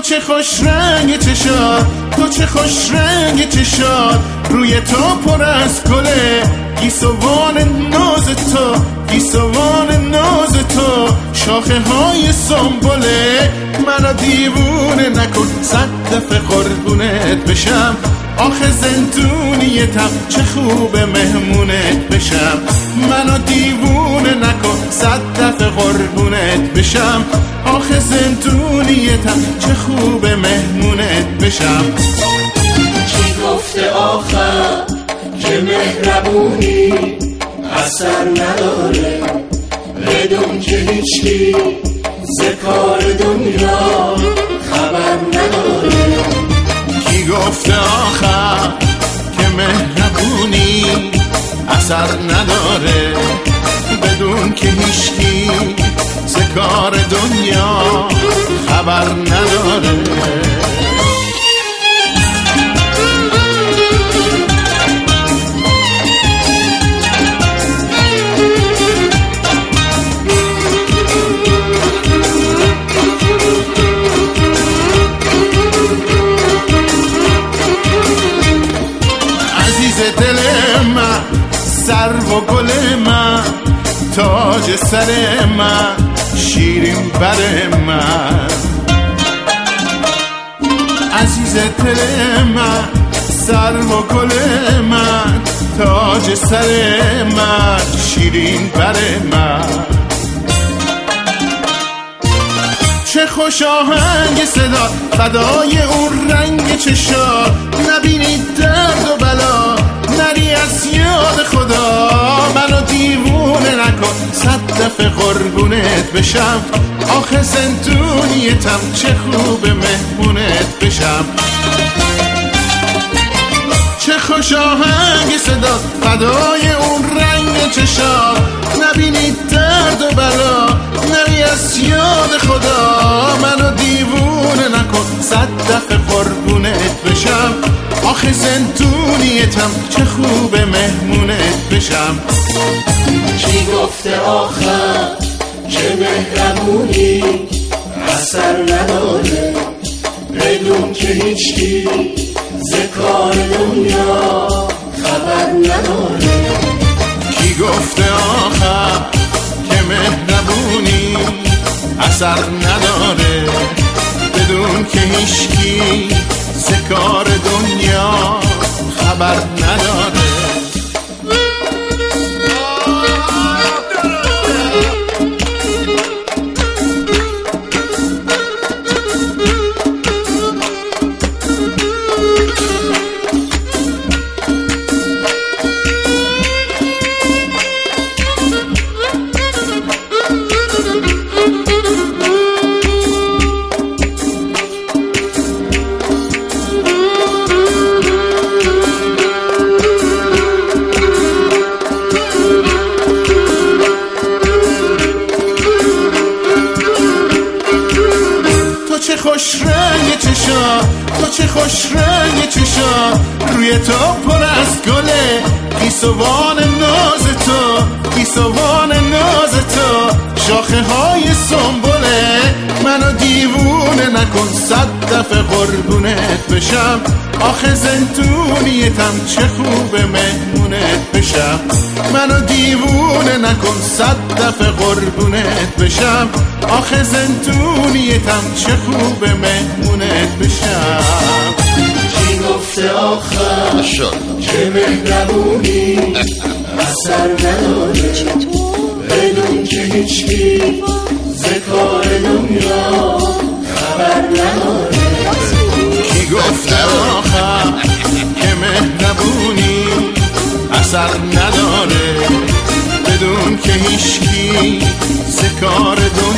چه خوش رنگ چشات، تو چه خوش رنگ چشات، روی تو پر از گله، گیسوان ناز تو، گیسوان ناز تو، شاخه های سنبله. منو دیوونه نکن، 100 دفعه قربونت بشم، آخه زندونیتم چه خوبه مهمونت بشم. منو دیوونه نکن، 100 دفعه قربونت بشم، آخه زندونیتم چه خوبه مهمونت بشم. کی گفته آخر که مهربونی اثر نداره، بدون که هیچکی ز کار دنیا خبر نداره. کی گفته آخر که مهربونی اثر نداره، بدون که هیچکی ز کار دنیا خبر نداره. دل من، سرو و گل من، تاج سر من، شیرین بر من. عزیز دل من، سرو و گل من، تاج سر من، شیرین بر من. چه خوش آهنگ صدا، فدای اون رنگ چشات، نبینید درد و بلا، نری از یاد خدا. منو دیوونه نکن، 100 دفعه قربونت بشم، آخه زندونیتم چه خوبه مهمونت بشم. چه خوش آهنگ صدا، فدای اون رنگ چشات، نبینید درد و بلا، نری از یاد خدا. منو دیوونه نکن، 100 دفعه قربونت بشم، آخه زندونیتم چه خوبه مهمونت بشم. کی گفته آخر که مهربونی اثر نداره، بدون که هیچکی ز کار دنیا خبر نداره. کی گفته آخر که مهربونی اثر نداره، بدون که هیچکی ز کار دنیا خبر نداره. چه خوش رنگ چشا، تو چه خوش رنگ چشا، روی تو پر از گله، گیسوان ناز تو، گیسوان ناز تو، شاخه های سنبله. منو دیوونه نکن، 100 دفعه قربونت بشم، آخه زندونیتم چه خوبه مهمونت بشم. منو دیوونه نکن، 100 دفعه قربونت بشم، آخه زندونیتم چه خوبه مهمونت بشم. کی گفته آخر که مهربونی اثر نداره، بدون که هیچکی ز کار دنیا خبر نداره. کی گفته آخر که مهربونی اثر نداره، بدون که هیچکی ز کار دنیا